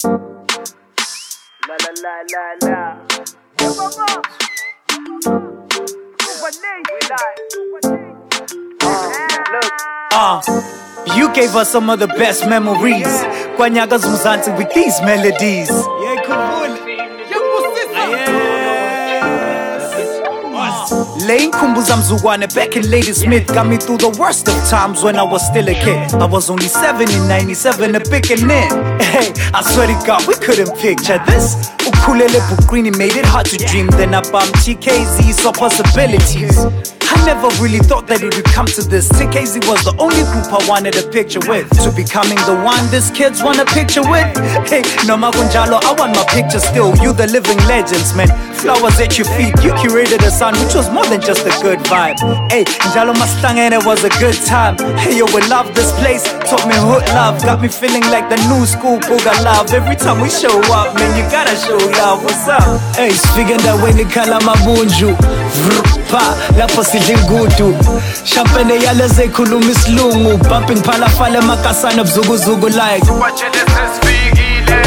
La la la la la. Yeah, mama. You gave us some of the best memories. Kwanyaga Zumzanti with these melodies. Yeah, cool. Lane Kumbuza Mzugwane back in Lady Smith got me through the worst of times when I was still a kid. I was only 7 in 97, a picking in. Hey, I swear to God, we couldn't picture this. Ukulele Bukrini made it hard to dream. Then I bumped TKZ, saw possibilities. I never really thought that it would come to this. TKZ was the only group I wanted a picture with. To becoming the one these kids want a picture with. Hey, no Magunjalo, I want my picture still. You the living legends, man. Flowers at your feet. You curated a sound which was more than just a good vibe. Hey, Njalo Mustang and it was a good time. Hey, yo, we love this place. Taught me hood love. Got me feeling like the new school Booga love. Every time we show up, man, you gotta show love. What's up? Hey, speaking that way, Nikala Mabunju. Pa, lapho sidle ngudu. Champagne yaleze khuluma isilungu. Bumping phalafala makasana buzukuzuku like. Watching this is Figile.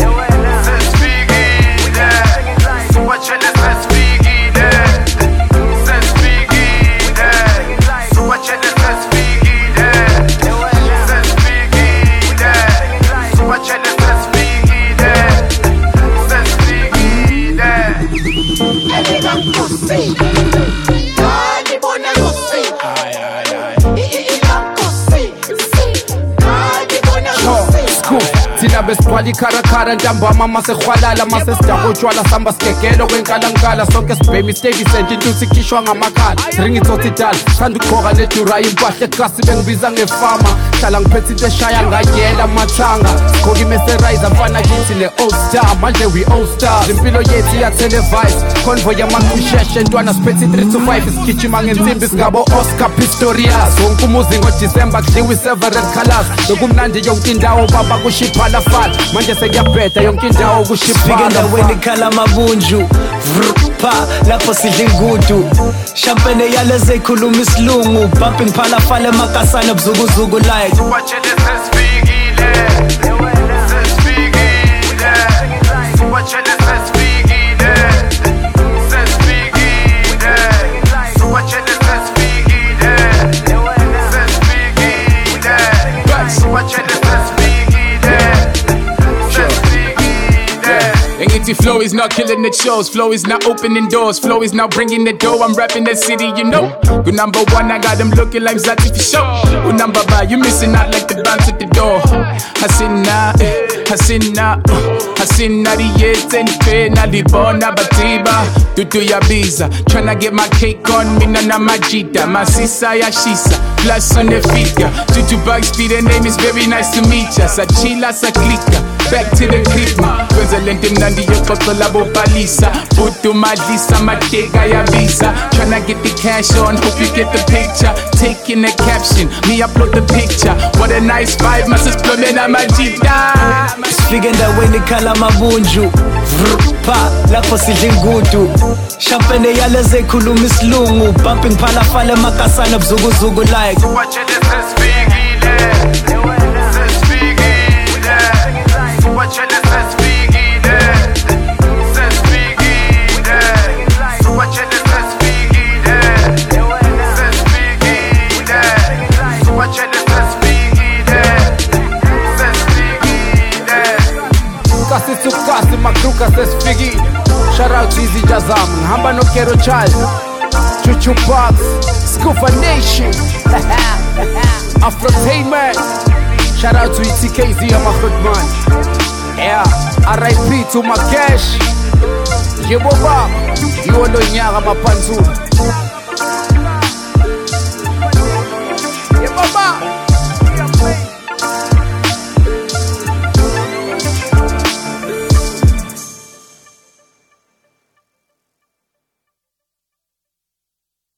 Watching this is Figile. Says Figile. Watching this is Figile. Says Figile. Watching this is Figile. Says Figile. Thina besithwala ikharakara ntamba mama sekhwalala mase sidako utshwala samba sigegelo kwenkalankala sonke sibhemi steady senje intuthu ikhishwa ngamakhala ringi itsotsi idala sithanda ukugqoka nedurayi impahla eklasi bengibiza ngefama hlala ngiphethe into eshaya ngayela amathanga sigqoka imeserayisa mfana kithi ne-old star manje we-old stars impilo yethu iyatelevise convoy yamaqusheshe ntwana siphethe 3 to 5 isigijima ngensimbi singabo-Oscar Pistorius wonke umuzi ngodisemba kudliwa i-severed colors bekumnandi yonke indawo baba kushiphala fat manje sekuyabheda yonke indawo kushiphala endaweni khala mabunju pa lapho sidle ngudu champagne yaleze khuluma isilungu bumping phalafala makasana buzukuzuku like watching this is Figile. Says Figile. Watching this is Figile. Says Figile. Watching this is Figile. Says Figile. Watching this is Engithi flow is not killing the shows. Flow is not opening doors. Flow is not bringing the dough. I'm rapping the city, you know. Good number one, I got them looking like Zati for sure. Good number five, you missing out like the bounce at the door. Hasina, Hasina, Hasina, the yes and pain, Alibona, Batiba, Tutu Yabiza. Tryna get my cake on me, Nana Majita, my sisa Yashisa, plus on the figure. Tutu Bug Speed, the name is very nice to meet ya. Sachila, Saklika. Back to the clip, President Nandi Yokoto Labo Balisa, Putu Madisa, Matega Yabisa. Tryna get the cash on, hope you get the picture. Taking the caption, me upload the picture. What a nice vibe, Mrs. Plumena Majida. Speaking that way, Nikala Mabunju. Pa, lapho sidle ngudu. Champagne yaleze khuluma isilungu. Bumping phalafala makasana buzukuzuku like. Watching this is Figile. Watching this is Figile. Says Figile. Watching this is Figile. Says Figile. Watching this is Figile. Says Figile. Kasi to kasi makruka says Figgy. Shout out to Easy Jazam. Hamba no Kero Child. Chuchu Box. Scoofa Nation. Afrotainment. Shout out to TKZ, I'm a good man. Yeah, R.I.P. to my cash. Yeboba, you know Nyaga Mapanzu.